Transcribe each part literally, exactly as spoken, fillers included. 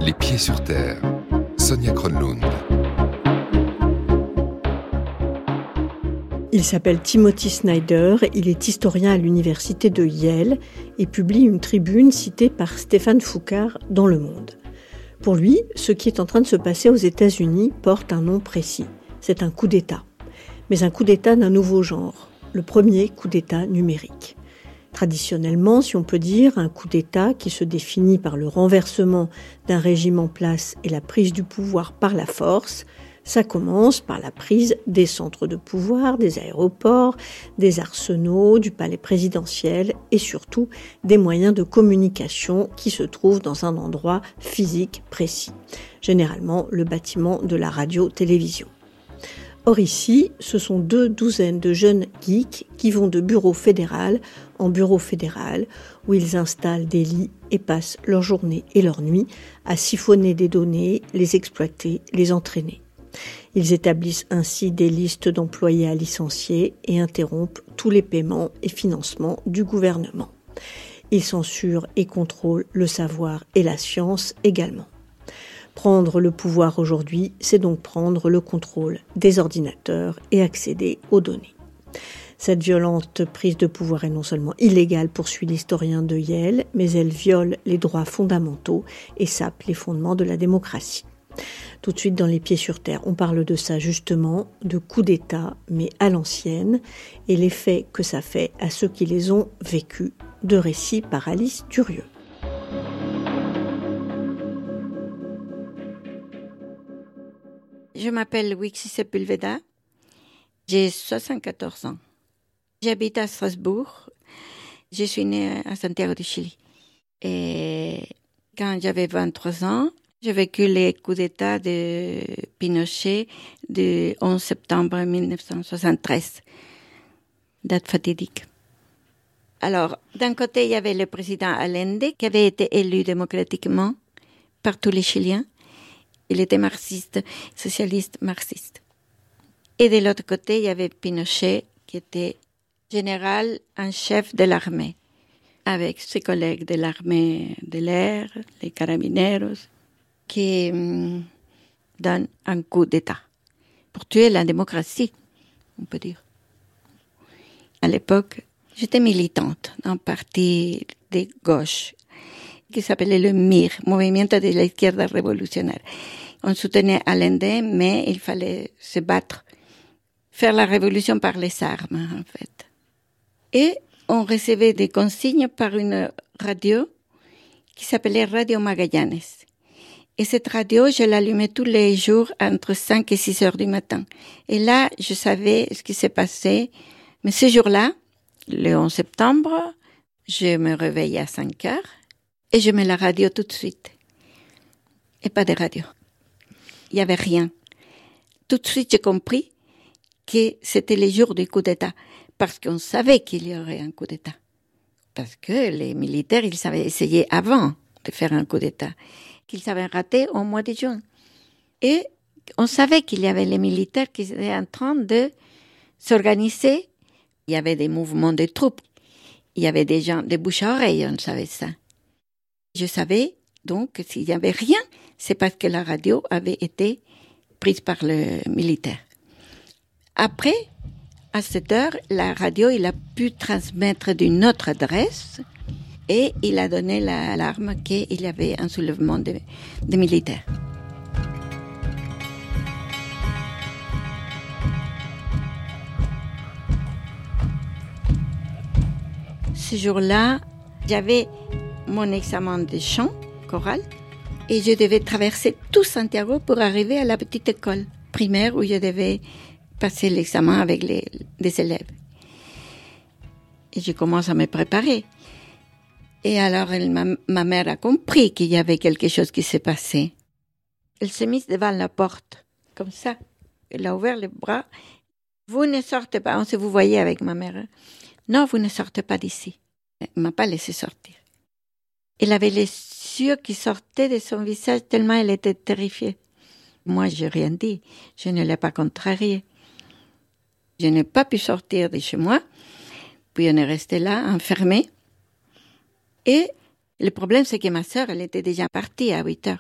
Les pieds sur terre. Sonia Kronlund. Il s'appelle Timothy Snyder, il est historien à l'université de Yale et publie une tribune citée par Stéphane Foucard dans Le Monde. Pour lui, ce qui est en train de se passer aux États-Unis porte un nom précis. C'est un coup d'État. Mais un coup d'État d'un nouveau genre, le premier coup d'État numérique. Traditionnellement, si on peut dire, un coup d'État qui se définit par le renversement d'un régime en place et la prise du pouvoir par la force, ça commence par la prise des centres de pouvoir, des aéroports, des arsenaux, du palais présidentiel et surtout des moyens de communication qui se trouvent dans un endroit physique précis, généralement le bâtiment de la radio-télévision. Or ici, ce sont deux douzaines de jeunes geeks qui vont de bureau fédéral en bureau fédéral, où ils installent des lits et passent leur journée et leur nuit à siphonner des données, les exploiter, les entraîner. Ils établissent ainsi des listes d'employés à licencier et interrompent tous les paiements et financements du gouvernement. Ils censurent et contrôlent le savoir et la science également. Prendre le pouvoir aujourd'hui, c'est donc prendre le contrôle des ordinateurs et accéder aux données. Cette violente prise de pouvoir est non seulement illégale, poursuit l'historien de Yale, mais elle viole les droits fondamentaux et sape les fondements de la démocratie. Tout de suite dans Les Pieds sur Terre, on parle de ça justement, de coup d'État, mais à l'ancienne, et l'effet que ça fait à ceux qui les ont vécus, de récits par Alice Durieux. Je m'appelle Wixi Sepulveda, j'ai soixante-quatorze ans. J'habite à Strasbourg, je suis née à Santiago du Chili. Et quand j'avais vingt-trois ans, j'ai vécu les coups d'État de Pinochet du onze septembre dix-neuf cent soixante-treize, date fatidique. Alors, d'un côté, il y avait le président Allende qui avait été élu démocratiquement par tous les Chiliens. Il était marxiste, socialiste marxiste. Et de l'autre côté, il y avait Pinochet qui était général en chef de l'armée, avec ses collègues de l'armée de l'air, les carabineros, qui hum, donnent un coup d'État pour tuer la démocratie, on peut dire. À l'époque, j'étais militante d'un parti de gauche qui s'appelait le M I R, Movimiento de la Izquierda Revolucionaria. On soutenait Allende, mais il fallait se battre, faire la révolution par les armes, en fait. Et on recevait des consignes par une radio qui s'appelait Radio Magallanes. Et cette radio, je l'allumais tous les jours entre cinq et six heures du matin. Et là, je savais ce qui s'est passé. Mais ce jour-là, le onze septembre, je me réveillais à cinq heures et je mets la radio tout de suite. Et pas de radio. Il n'y avait rien. Tout de suite, j'ai compris que c'était le jour du coup d'État. Parce qu'on savait qu'il y aurait un coup d'État. Parce que les militaires, ils avaient essayé avant de faire un coup d'État. Qu'ils avaient raté au mois de juin. Et on savait qu'il y avait les militaires qui étaient en train de s'organiser. Il y avait des mouvements de troupes. Il y avait des gens de bouche à oreille, on savait ça. Je savais donc que s'il n'y avait rien, c'est parce que la radio avait été prise par le militaire. Après, à cette heure, la radio, il a pu transmettre d'une autre adresse et il a donné l'alarme qu'il y avait un soulèvement de, de militaires. Ce jour-là, j'avais mon examen de chant choral et je devais traverser tout Santiago pour arriver à la petite école primaire où je devais passer l'examen avec les, les élèves. Et je commence à me préparer. Et alors, elle, ma, ma mère a compris qu'il y avait quelque chose qui s'est passé. Elle s'est mise devant la porte, comme ça. Elle a ouvert les bras. Vous ne sortez pas. On se vous voyait avec ma mère. Non, vous ne sortez pas d'ici. Elle ne m'a pas laissé sortir. Elle avait les yeux qui sortaient de son visage tellement elle était terrifiée. Moi, je n'ai rien dit. Je ne l'ai pas contrariée. Je n'ai pas pu sortir de chez moi. Puis on est resté là, enfermés. Et le problème, c'est que ma sœur, elle était déjà partie à huit heures.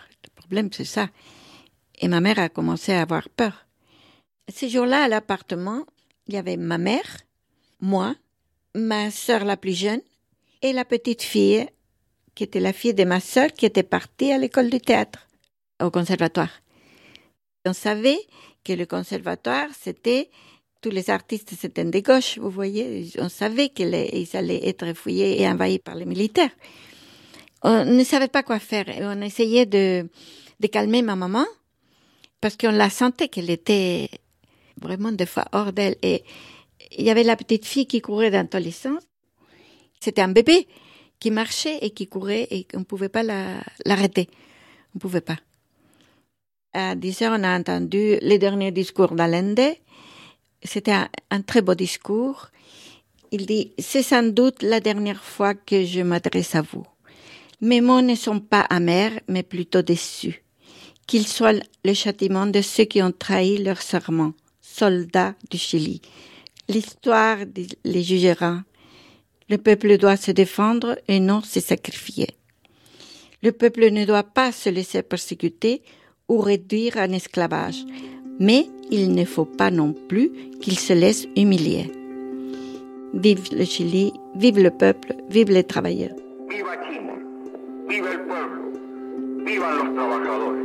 problème, c'est ça. Et ma mère a commencé à avoir peur. Ce jour-là, à l'appartement, il y avait ma mère, moi, ma sœur la plus jeune et la petite fille, qui était la fille de ma sœur, qui était partie à l'école de théâtre, au conservatoire. On savait que le conservatoire, c'était... Tous les artistes, c'était de gauche, vous voyez. On savait qu'ils allaient être fouillés et envahis par les militaires. On ne savait pas quoi faire. On essayait de, de calmer ma maman parce qu'on la sentait qu'elle était vraiment des fois hors d'elle. Et il y avait la petite fille qui courait dans tous les sens. C'était un bébé qui marchait et qui courait et on ne pouvait pas la, l'arrêter. On ne pouvait pas. À dix heures, on a entendu le dernier discours d'Allende. C'était un, un très beau discours. Il dit « C'est sans doute la dernière fois que je m'adresse à vous. Mes mots ne sont pas amers, mais plutôt déçus. Qu'ils soient le châtiment de ceux qui ont trahi leur serment, soldats du Chili. L'histoire les jugera. Le peuple doit se défendre et non se sacrifier. Le peuple ne doit pas se laisser persécuter ou réduire en esclavage. Mais il ne faut pas non plus qu'il se laisse humilier. Vive le Chili, vive le peuple, vive les travailleurs. Viva Chile, viva el pueblo, viva los trabajadores.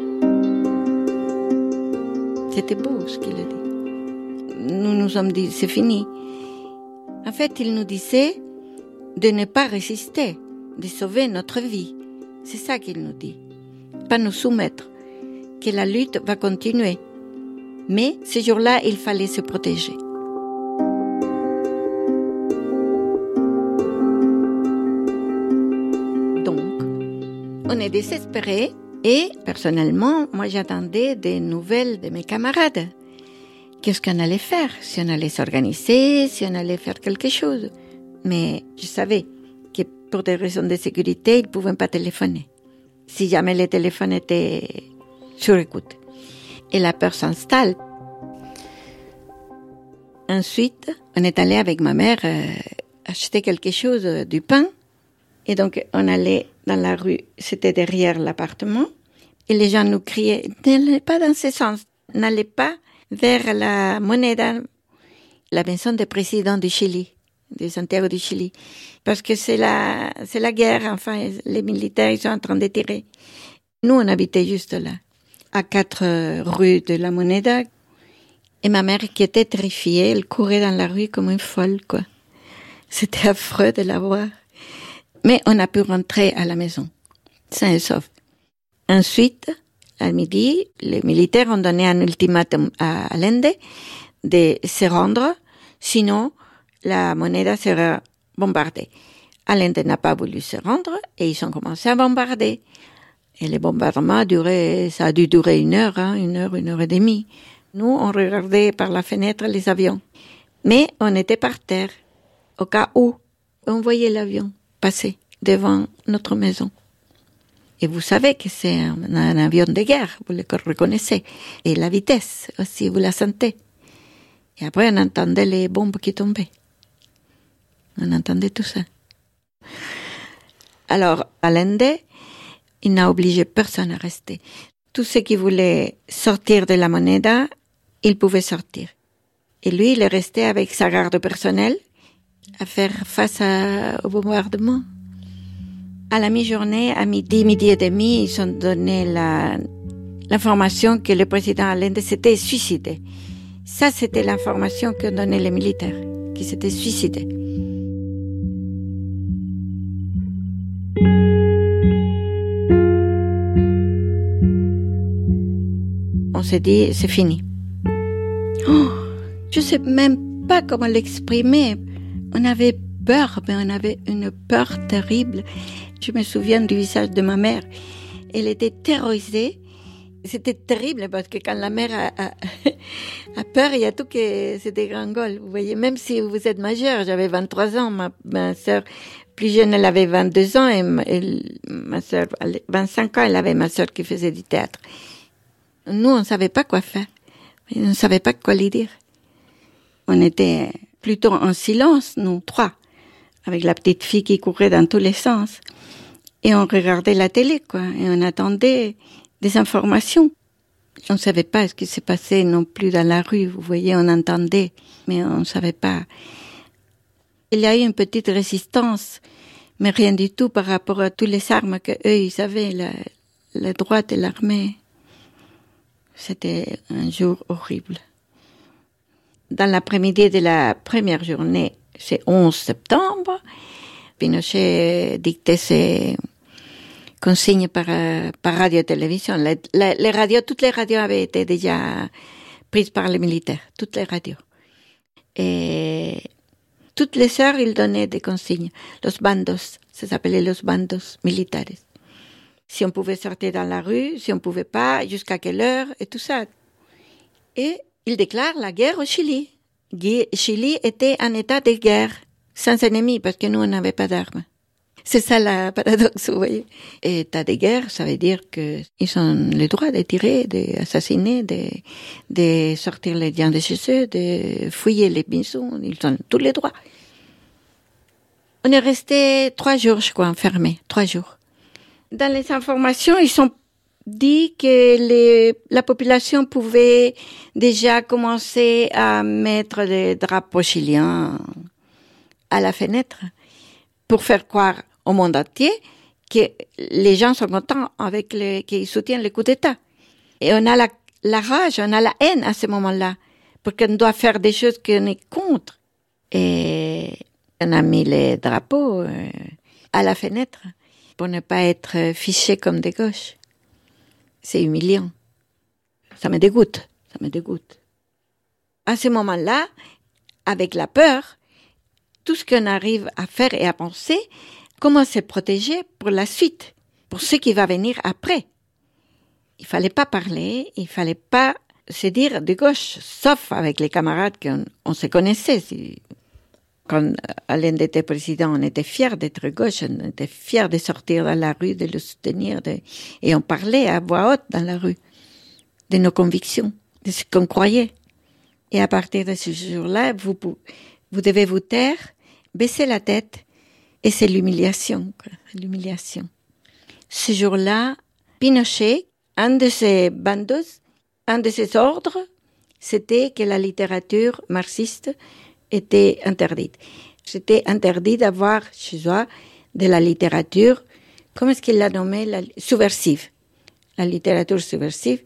C'était beau ce qu'il a dit. Nous nous sommes dit, c'est fini. En fait, il nous disait de ne pas résister, de sauver notre vie. C'est ça qu'il nous dit. Pas nous soumettre, que la lutte va continuer. Mais ce jour-là, il fallait se protéger. Donc, on est désespérés et personnellement, moi j'attendais des nouvelles de mes camarades. Qu'est-ce qu'on allait faire? Si on allait s'organiser, si on allait faire quelque chose. Mais je savais que pour des raisons de sécurité, ils ne pouvaient pas téléphoner. Si jamais le téléphone était sur écoute. Et la peur s'installe. Ensuite, on est allé avec ma mère euh, acheter quelque chose, euh, du pain. Et donc, on allait dans la rue, c'était derrière l'appartement. Et les gens nous criaient, n'allez pas dans ce sens, n'allez pas vers la Moneda, la maison du président du Chili, de Santiago du Chili. Parce que c'est la, c'est la guerre, enfin, les militaires, ils sont en train de tirer. Nous, on habitait juste là, à quatre rues de la Moneda. Et ma mère, qui était terrifiée, elle courait dans la rue comme une folle, quoi. C'était affreux de la voir. Mais on a pu rentrer à la maison, sain et sauf. Ensuite, à midi, les militaires ont donné un ultimatum à Allende de se rendre, sinon la Moneda sera bombardée. Allende n'a pas voulu se rendre et ils ont commencé à bombarder. Et le bombardement a duré, ça a dû durer une heure, hein, une heure, une heure et demie. Nous, on regardait par la fenêtre les avions. Mais on était par terre, au cas où on voyait l'avion passer devant notre maison. Et vous savez que c'est un, un avion de guerre, vous le reconnaissez. Et la vitesse aussi, vous la sentez. Et après, on entendait les bombes qui tombaient. On entendait tout ça. Alors, Allende, il n'a obligé personne à rester. Tous ceux qui voulaient sortir de la Moneda, ils pouvaient sortir. Et lui, il est resté avec sa garde personnelle à faire face à, au bombardement. À la mi-journée, à midi, midi et demi, ils ont donné la, l'information que le président Allende s'était suicidé. Ça, c'était l'information que donnaient les militaires, qu'il s'était suicidé. On s'est dit, c'est fini. Oh, je sais même pas comment l'exprimer. On avait peur, mais on avait une peur terrible. Je me souviens du visage de ma mère. Elle était terrorisée. C'était terrible parce que quand la mère a, a, a peur, il y a tout qui se dégringole. Vous voyez, même si vous êtes majeur, j'avais vingt-trois ans, ma, ma sœur plus jeune, elle avait vingt-deux ans et ma, elle, ma sœur, vingt-cinq ans, elle avait ma sœur qui faisait du théâtre. Nous, on ne savait pas quoi faire. On ne savait pas quoi lui dire. On était plutôt en silence, nous trois, avec la petite fille qui courait dans tous les sens. Et on regardait la télé, quoi. Et on attendait des informations. On ne savait pas ce qui s'est passé non plus dans la rue. Vous voyez, on entendait, mais on ne savait pas. Il y a eu une petite résistance, mais rien du tout par rapport à toutes les armes qu'eux, ils avaient, la, la droite et l'armée. C'était un jour horrible. Dans l'après-midi de la première journée, c'est onze septembre, Pinochet dictait ses consignes par, par radio-télévision. Les, les, les radios, toutes les radios avaient été déjà prises par les militaires, toutes les radios. Et toutes les heures, il donnait des consignes. Los bandos, ça s'appelait los bandos militares. Si on pouvait sortir dans la rue, si on pouvait pas, jusqu'à quelle heure, et tout ça. Et il déclare la guerre au Chili. Chili était en état de guerre, sans ennemis, parce que nous, on n'avait pas d'armes. C'est ça la paradoxe, vous voyez. Et état de guerre, ça veut dire qu'ils ont le droit de tirer, d'assassiner, de, de sortir les gens de chez eux, de fouiller les maisons. Ils ont tous les droits. On est resté trois jours, je crois, enfermés. Trois jours. Dans les informations, ils ont dit que les, la population pouvait déjà commencer à mettre des drapeaux chiliens à la fenêtre pour faire croire au monde entier que les gens sont contents avec le, qu'ils soutiennent le coup d'État. Et on a la, la rage, on a la haine à ce moment-là, parce qu'on doit faire des choses qu'on est contre. Et on a mis les drapeaux euh, à la fenêtre pour ne pas être fichés comme des gauches. C'est humiliant. Ça me dégoûte, ça me dégoûte. À ce moment-là, avec la peur, tout ce qu'on arrive à faire et à penser, comment se protéger pour la suite, pour ce qui va venir après. Il fallait pas parler, il fallait pas se dire de gauche, sauf avec les camarades qu'on on se connaissait. Quand Alain était président, on était fiers d'être gauche, on était fiers de sortir dans la rue, de le soutenir, de... et on parlait à voix haute dans la rue de nos convictions, de ce qu'on croyait. Et à partir de ce jour-là, vous, vous devez vous taire, baisser la tête, et c'est l'humiliation, quoi, l'humiliation. Ce jour-là, Pinochet, un de ses bandos, un de ses ordres, c'était que la littérature marxiste était interdite. C'était interdit d'avoir chez soi de la littérature, comment est-ce qu'il l'a nommé, la, subversive, la littérature subversive.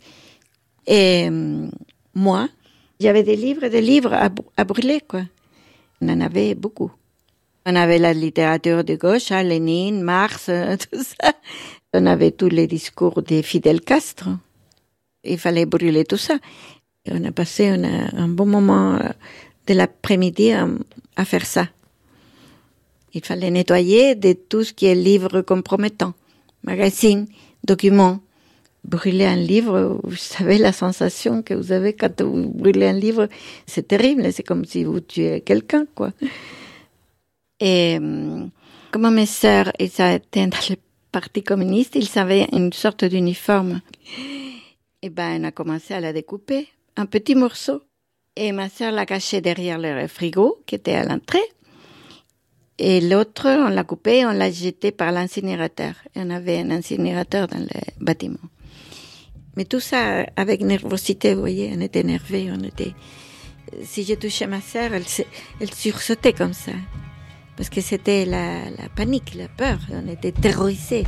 Et euh, moi, j'avais des livres, des livres à, à brûler, quoi. On en avait beaucoup. On avait la littérature de gauche, hein, Lénine, Marx, euh, tout ça. On avait tous les discours de Fidel Castro. Il fallait brûler tout ça. Et on a passé on a, un bon moment de l'après-midi à, à faire ça. Il fallait nettoyer de tout ce qui est livre compromettant, magazines, documents. Brûler un livre, vous savez la sensation que vous avez quand vous brûlez un livre, c'est terrible, c'est comme si vous tuez quelqu'un, quoi. Et comme mes sœurs, ils étaient dans le Parti communiste, ils avaient une sorte d'uniforme. Et ben, on a commencé à la découper, un petit morceau. Et ma sœur l'a caché derrière le frigo, qui était à l'entrée. Et l'autre, on l'a coupé, on l'a jeté par l'incinérateur. Et on avait un incinérateur dans le bâtiment. Mais tout ça avec nervosité, vous voyez, on était énervés, on était... Si je touchais ma sœur, elle, elle sursautait comme ça. Parce que c'était la, la panique, la peur, on était terrorisés.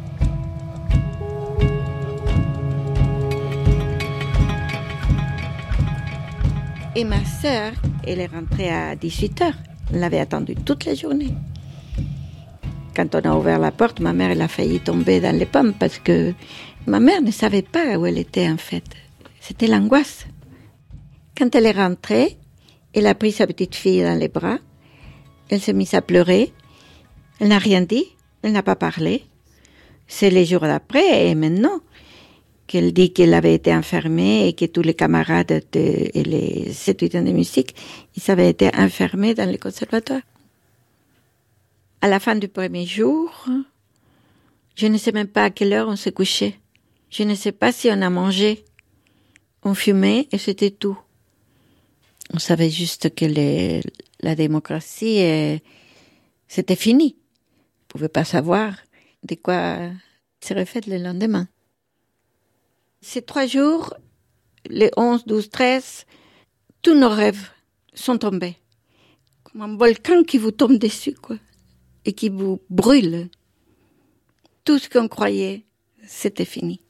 Et ma sœur, elle est rentrée à dix-huit heures. Elle l'avait attendue toute la journée. Quand on a ouvert la porte, ma mère elle a failli tomber dans les pommes parce que ma mère ne savait pas où elle était en fait. C'était l'angoisse. Quand elle est rentrée, elle a pris sa petite fille dans les bras. Elle s'est mise à pleurer. Elle n'a rien dit. Elle n'a pas parlé. C'est les jours d'après et maintenant qu'elle dit qu'elle avait été enfermée et que tous les camarades de, et les étudiants de musique, ils avaient été enfermés dans le conservatoire. À la fin du premier jour, je ne sais même pas à quelle heure on s'est couché. Je ne sais pas si on a mangé. On fumait et c'était tout. On savait juste que les, la démocratie, euh, c'était fini. On ne pouvait pas savoir de quoi serait fait le lendemain. Ces trois jours, les onze, douze, treize, tous nos rêves sont tombés. Comme un volcan qui vous tombe dessus, quoi. Et qui vous brûle. Tout ce qu'on croyait, c'était fini.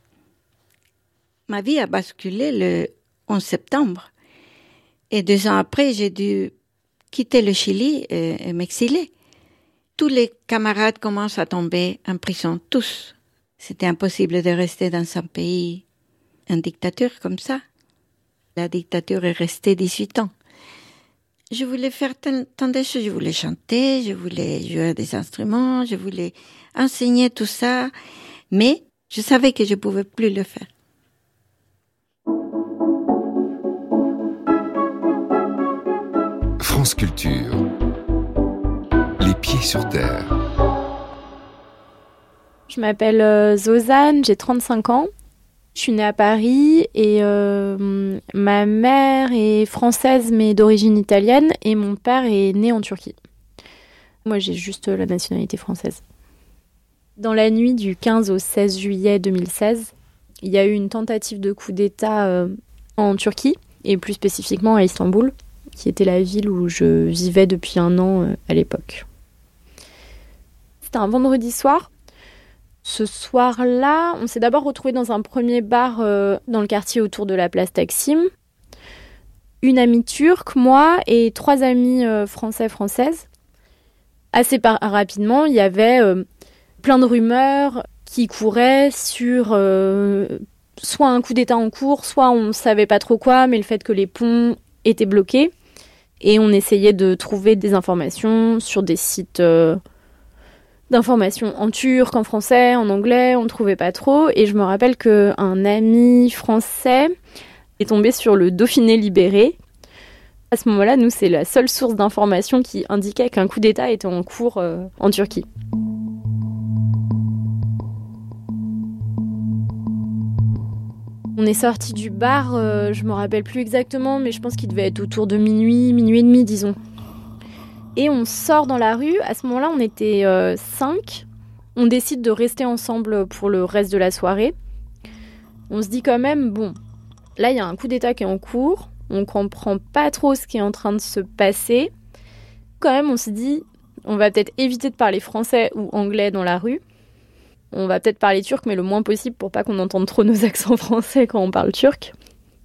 Ma vie a basculé le onze septembre. Et deux ans après, j'ai dû quitter le Chili et, et m'exiler. Tous les camarades commencent à tomber en prison, tous. C'était impossible de rester dans un pays en dictature comme ça. La dictature est restée dix-huit ans. Je voulais faire tant de choses. Je voulais chanter, je voulais jouer des instruments, je voulais enseigner tout ça. Mais je savais que je ne pouvais plus le faire. France Culture. Les pieds sur terre. Je m'appelle euh, Zozane, j'ai trente-cinq ans. Je suis née à Paris et euh, ma mère est française mais d'origine italienne et mon père est né en Turquie. Moi, j'ai juste la nationalité française. Dans la nuit du quinze au seize juillet deux mille seize, il y a eu une tentative de coup d'État euh, en Turquie et plus spécifiquement à Istanbul, qui était la ville où je vivais depuis un an euh, à l'époque. C'était un vendredi soir. Ce soir-là, on s'est d'abord retrouvés dans un premier bar euh, dans le quartier autour de la place Taksim. Une amie turque, moi et trois amis euh, français-françaises. Assez par- rapidement, il y avait euh, plein de rumeurs qui couraient sur euh, soit un coup d'État en cours, soit on ne savait pas trop quoi, mais le fait que les ponts étaient bloqués. Et on essayait de trouver des informations sur des sites... Euh, d'informations en turc, en français, en anglais, on ne trouvait pas trop. Et je me rappelle qu'un ami français est tombé sur le Dauphiné libéré. À ce moment-là, nous, c'est la seule source d'information qui indiquait qu'un coup d'État était en cours euh, en Turquie. On est sorti du bar, euh, je me rappelle plus exactement, mais je pense qu'il devait être autour de minuit, minuit et demi, disons. Et on sort dans la rue. À ce moment-là, on était euh, cinq. On décide de rester ensemble pour le reste de la soirée. On se dit quand même, bon, là, il y a un coup d'État qui est en cours. On comprend pas trop ce qui est en train de se passer. Quand même, on se dit, on va peut-être éviter de parler français ou anglais dans la rue. On va peut-être parler turc, mais le moins possible pour pas qu'on entende trop nos accents français quand on parle turc.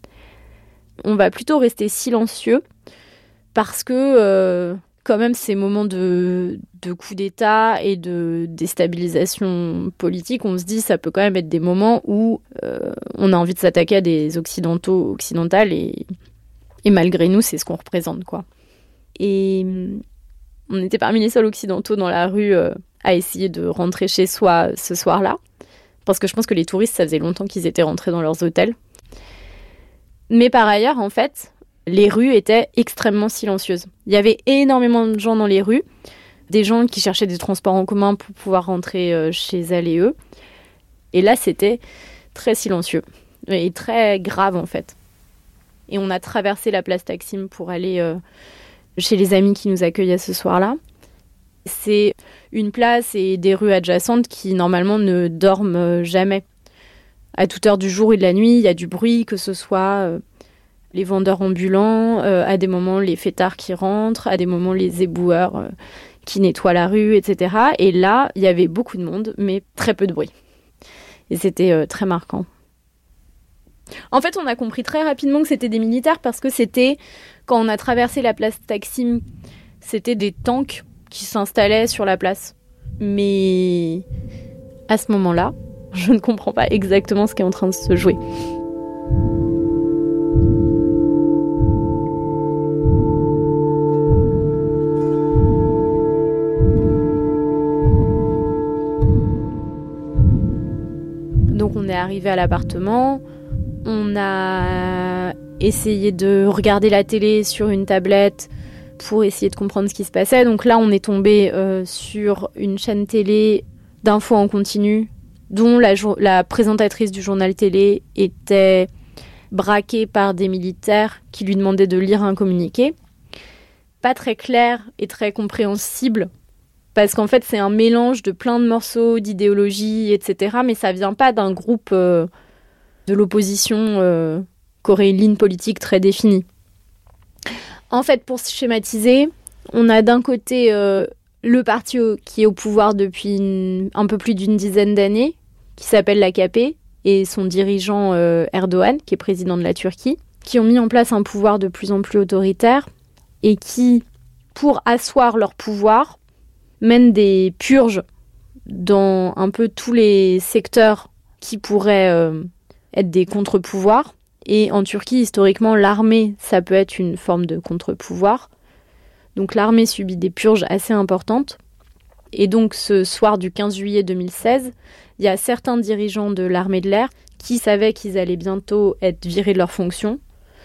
On va plutôt rester silencieux parce que... Euh, quand même, ces moments de, de coup d'État et de déstabilisation politique, on se dit ça peut quand même être des moments où euh, on a envie de s'attaquer à des occidentaux, occidentales et, et malgré nous, c'est ce qu'on représente, quoi. Et on était parmi les seuls occidentaux dans la rue euh, à essayer de rentrer chez soi ce soir-là, parce que je pense que les touristes, ça faisait longtemps qu'ils étaient rentrés dans leurs hôtels. Mais par ailleurs, en fait... les rues étaient extrêmement silencieuses. Il y avait énormément de gens dans les rues, des gens qui cherchaient des transports en commun pour pouvoir rentrer chez elles et eux. Et là, c'était très silencieux et très grave, en fait. Et on a traversé la place Taksim pour aller euh, chez les amis qui nous accueillaient ce soir-là. C'est une place et des rues adjacentes qui, normalement, ne dorment jamais. À toute heure du jour et de la nuit, il y a du bruit, que ce soit... Euh, les vendeurs ambulants, euh, à des moments les fêtards qui rentrent, à des moments les éboueurs euh, qui nettoient la rue, et cetera. Et là, il y avait beaucoup de monde, mais très peu de bruit. Et c'était euh, très marquant. En fait, on a compris très rapidement que c'était des militaires parce que c'était, quand on a traversé la place Taksim, c'était des tanks qui s'installaient sur la place. Mais à ce moment-là, je ne comprends pas exactement ce qui est en train de se jouer. Donc on est arrivé à l'appartement, on a essayé de regarder la télé sur une tablette pour essayer de comprendre ce qui se passait. Donc là, on est tombé euh, sur une chaîne télé d'infos en continu, dont la, jo- la présentatrice du journal télé était braquée par des militaires qui lui demandaient de lire un communiqué. Pas très clair et très compréhensible, parce qu'en fait, c'est un mélange de plein de morceaux, d'idéologies, et cetera. Mais ça vient pas d'un groupe euh, de l'opposition euh, qui aurait une ligne politique très définie. En fait, pour schématiser, on a d'un côté euh, le parti au, qui est au pouvoir depuis une, un peu plus d'une dizaine d'années, qui s'appelle l'A K P, et son dirigeant euh, Erdogan, qui est président de la Turquie, qui ont mis en place un pouvoir de plus en plus autoritaire et qui, pour asseoir leur pouvoir, mènent des purges dans un peu tous les secteurs qui pourraient euh, être des contre-pouvoirs. Et en Turquie, historiquement, l'armée, ça peut être une forme de contre-pouvoir. Donc l'armée subit des purges assez importantes. Et donc ce soir du quinze juillet deux mille seize, il y a certains dirigeants de l'armée de l'air qui savaient qu'ils allaient bientôt être virés de leurs fonctions.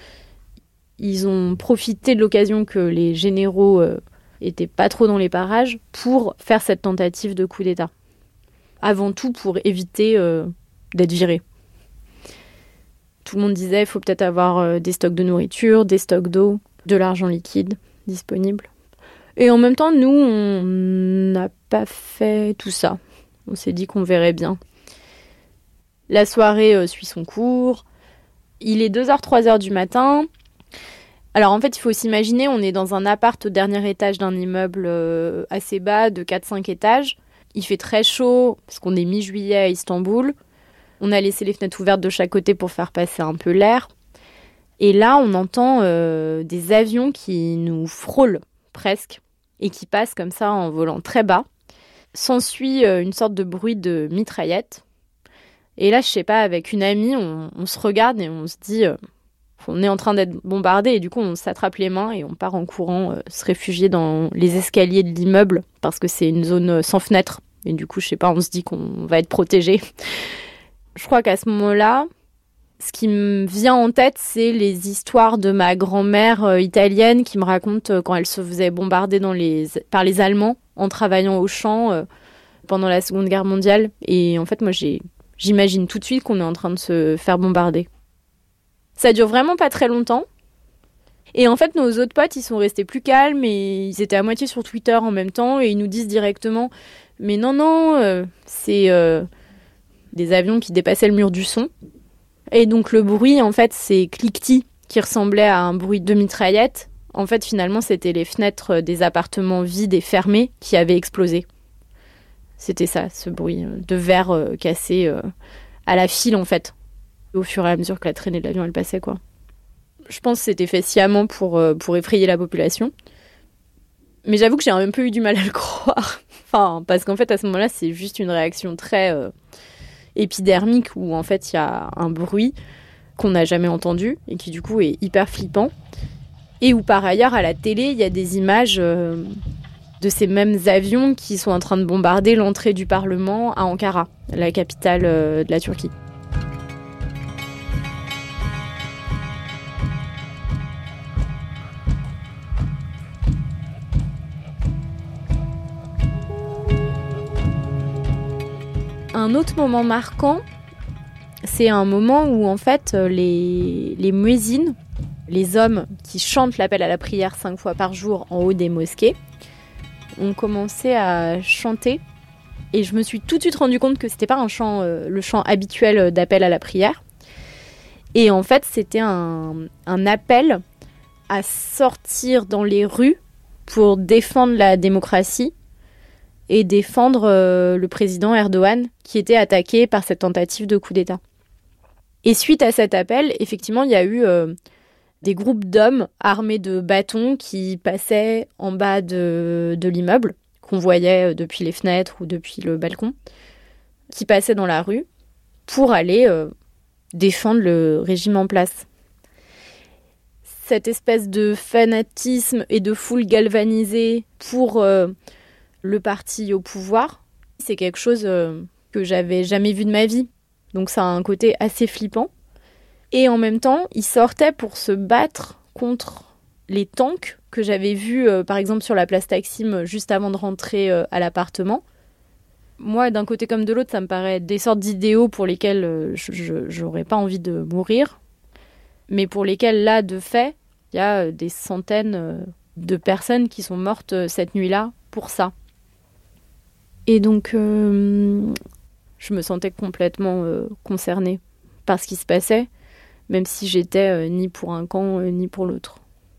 Ils ont profité de l'occasion que les généraux euh, étaient pas trop dans les parages pour faire cette tentative de coup d'État. Avant tout pour éviter euh, d'être virés. Tout le monde disait qu'il faut peut-être avoir euh, des stocks de nourriture, des stocks d'eau, de l'argent liquide disponible. Et en même temps, nous, on n'a pas fait tout ça. On s'est dit qu'on verrait bien. La soirée euh, suit son cours. Il est deux heures, trois heures du matin. Alors en fait, il faut s'imaginer, on est dans un appart au dernier étage d'un immeuble euh, assez bas, de quatre cinq étages. Il fait très chaud, parce qu'on est mi-juillet à Istanbul. On a laissé les fenêtres ouvertes de chaque côté pour faire passer un peu l'air. Et là, on entend euh, des avions qui nous frôlent presque, et qui passent comme ça en volant très bas. S'ensuit euh, une sorte de bruit de mitraillette. Et là, je sais pas, avec une amie, on, on se regarde et on se dit... Euh, on est en train d'être bombardé et du coup, on s'attrape les mains et on part en courant euh, se réfugier dans les escaliers de l'immeuble parce que c'est une zone sans fenêtre. Et du coup, je sais pas, on se dit qu'on va être protégé. Je crois qu'à ce moment-là, ce qui me vient en tête, c'est les histoires de ma grand-mère euh, italienne qui me raconte euh, quand elle se faisait bombarder dans les, par les Allemands en travaillant au champ euh, pendant la Seconde Guerre mondiale. Et en fait, moi, j'ai, j'imagine tout de suite qu'on est en train de se faire bombarder. Ça dure vraiment pas très longtemps. Et en fait, nos autres potes, ils sont restés plus calmes et ils étaient à moitié sur Twitter en même temps et ils nous disent directement « Mais non, non, euh, c'est euh, des avions qui dépassaient le mur du son. » Et donc le bruit, en fait, c'est cliquetis qui ressemblait à un bruit de mitraillette. En fait, finalement, c'était les fenêtres des appartements vides et fermés qui avaient explosé. C'était ça, ce bruit de verre euh, cassé euh, à la file, en fait. Au fur et à mesure que la traînée de l'avion, elle passait, quoi. Je pense que c'était fait sciemment pour, euh, pour effrayer la population. Mais j'avoue que j'ai un peu eu du mal à le croire. Enfin, parce qu'en fait, à ce moment-là, c'est juste une réaction très euh, épidermique où, en fait, il y a un bruit qu'on n'a jamais entendu et qui, du coup, est hyper flippant. Et où, par ailleurs, à la télé, il y a des images euh, de ces mêmes avions qui sont en train de bombarder l'entrée du Parlement à Ankara, la capitale euh, de la Turquie. Un autre moment marquant, c'est un moment où en fait les, les muezzins, les hommes qui chantent l'appel à la prière cinq fois par jour en haut des mosquées, ont commencé à chanter. Et je me suis tout de suite rendu compte que c'était pas un chant, euh, le chant habituel d'appel à la prière. Et en fait, c'était un, un appel à sortir dans les rues pour défendre la démocratie et défendre euh, le président Erdogan qui était attaqué par cette tentative de coup d'État. Et suite à cet appel, effectivement, il y a eu euh, des groupes d'hommes armés de bâtons qui passaient en bas de, de l'immeuble, qu'on voyait depuis les fenêtres ou depuis le balcon, qui passaient dans la rue pour aller euh, défendre le régime en place. Cette espèce de fanatisme et de foule galvanisée pour... Euh, le parti au pouvoir, c'est quelque chose euh, que j'avais jamais vu de ma vie. Donc ça a un côté assez flippant. Et en même temps, ils sortaient pour se battre contre les tanks que j'avais vus, euh, par exemple, sur la place Taksim, juste avant de rentrer euh, à l'appartement. Moi, d'un côté comme de l'autre, ça me paraît des sortes d'idéaux pour lesquels euh, je, je n'aurais pas envie de mourir. Mais pour lesquels, là, de fait, il y a des centaines euh, de personnes qui sont mortes euh, cette nuit-là pour ça. Et donc, euh, je me sentais complètement euh, concernée par ce qui se passait, même si j'étais euh, ni pour un camp euh, ni pour l'autre.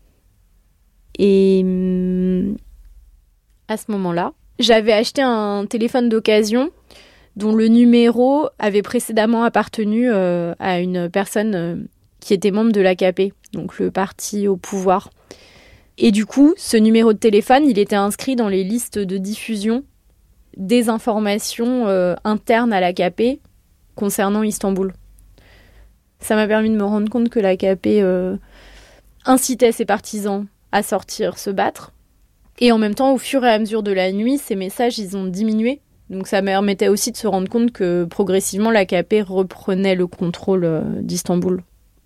Et hum, à ce moment-là, j'avais acheté un téléphone d'occasion dont le numéro avait précédemment appartenu euh, à une personne euh, qui était membre de l'A K P, donc le parti au pouvoir. Et du coup, ce numéro de téléphone, il était inscrit dans les listes de diffusion des informations euh, internes à l'A K P concernant Istanbul. Ça m'a permis de me rendre compte que l'A K P euh, incitait ses partisans à sortir se battre. Et en même temps, au fur et à mesure de la nuit, ces messages, ils ont diminué. Donc ça me permettait aussi de se rendre compte que progressivement, l'A K P reprenait le contrôle euh, d'Istanbul.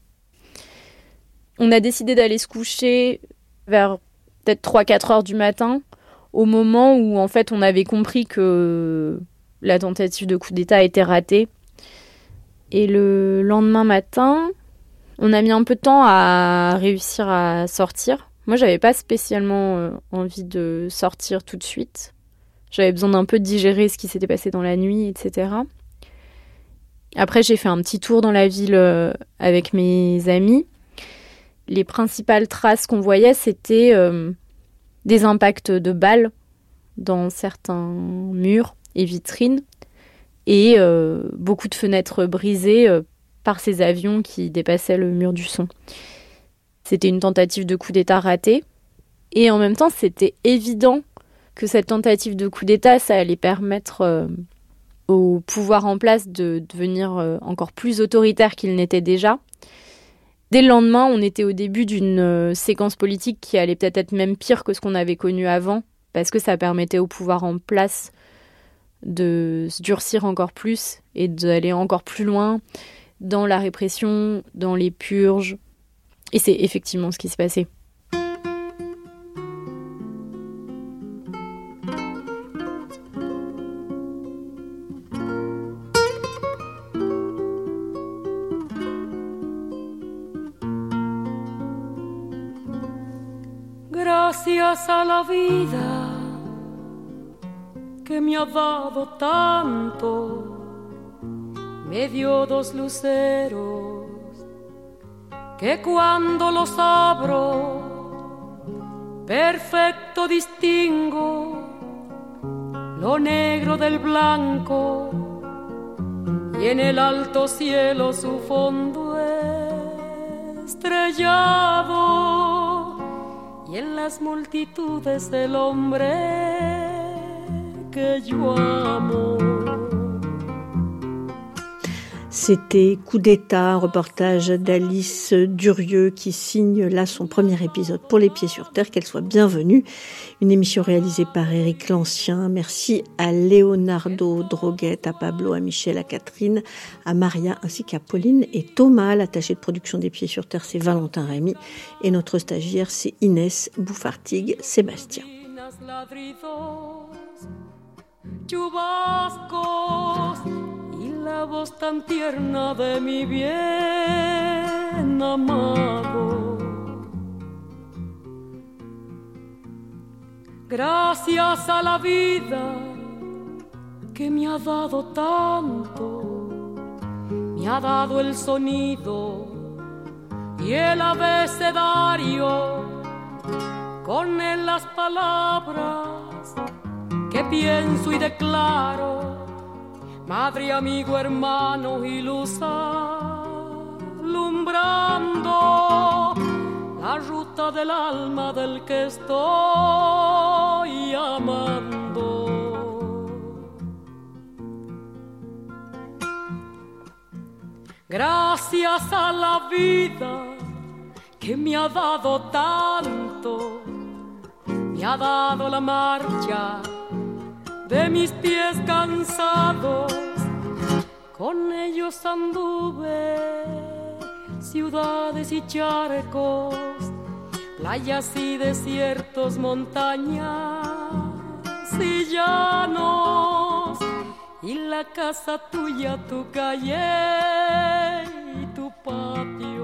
On a décidé d'aller se coucher vers peut-être trois à quatre heures du matin, au moment où en fait on avait compris que la tentative de coup d'État était ratée. Et le lendemain matin, on a mis un peu de temps à réussir à sortir. Moi, j'avais pas spécialement euh, envie de sortir tout de suite. J'avais besoin d'un peu de digérer ce qui s'était passé dans la nuit, et cetera. Après, j'ai fait un petit tour dans la ville euh, avec mes amis. Les principales traces qu'on voyait, c'était euh, des impacts de balles dans certains murs et vitrines et euh, beaucoup de fenêtres brisées euh, par ces avions qui dépassaient le mur du son. C'était une tentative de coup d'État ratée. Et en même temps, c'était évident que cette tentative de coup d'État, ça allait permettre euh, au pouvoir en place de devenir euh, encore plus autoritaire qu'il n'était déjà. Dès le lendemain, on était au début d'une euh, séquence politique qui allait peut-être être même pire que ce qu'on avait connu avant, parce que ça permettait au pouvoir en place de se durcir encore plus et d'aller encore plus loin dans la répression, dans les purges. Et c'est effectivement ce qui se passait. Gracias a la vida que me ha dado tanto, me dio dos luceros que cuando los abro perfecto distingo lo negro del blanco y en el alto cielo su fondo estrellado y en las multitudes del hombre que yo amo. C'était Coup d'État, un reportage d'Alice Durieux qui signe là son premier épisode pour Les Pieds sur Terre. Qu'elle soit bienvenue. Une émission réalisée par Éric Lancien. Merci à Leonardo Droguet, à Pablo, à Michel, à Catherine, à Maria ainsi qu'à Pauline et Thomas. L'attaché de production des Pieds sur Terre, c'est Valentin Rémy. Et notre stagiaire, c'est Inès Bouffartigue-Sébastien. La voz tan tierna de mi bien amado. Gracias a la vida que me ha dado tanto, me ha dado el sonido y el abecedario, con él las palabras que pienso y declaro. Madre, amigo, hermano y luz alumbrando la ruta del alma del que estoy amando. Gracias a la vida que me ha dado tanto, me ha dado la marcha de mis pies cansados, con ellos anduve ciudades y charcos, playas y desiertos, montañas y llanos, y la casa tuya, tu calle y tu patio.